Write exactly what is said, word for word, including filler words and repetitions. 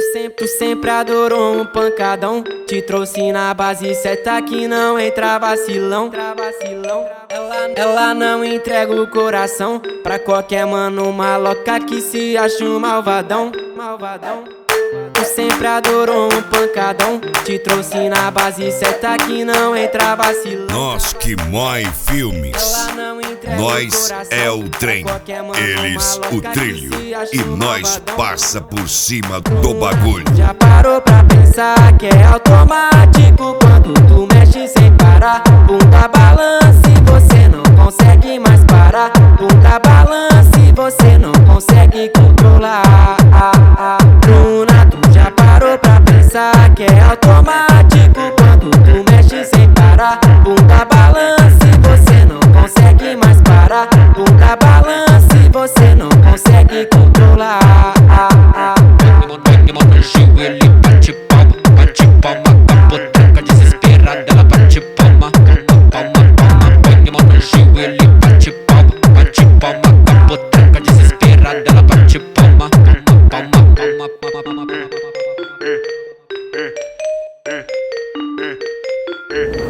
sempre, tu sempre adorou um pancadão. Te trouxe na base certa que não entra vacilão. Ela, ela não entrega o coração pra qualquer mano maloca que se acha um malvadão. Malvadão. Tu sempre adorou um pancadão. Te trouxe na base certa que não entra vacilão. Nós que mói filmes. Nós é o trem, eles o trilho. E nós passa por cima do bagulho. Já parou pra pensar que é automático quando tu mexe sem parar? Bunda balança e você não consegue mais parar. Bunda balança e você não consegue controlar. Bruna, tu já parou pra pensar que é automático quando tu mexe sem parar? Bunda balança e você não consegue mais parar. Bunda balança e você não consegue controlar. Ele bate palma, bate palma, capotraca desesperada, ela bate palma, palma, palma, põe a mão no gil, ele bate palma, bate palma, capotraca desesperada, ela bate palma, palma, palma, palma, palma, palma.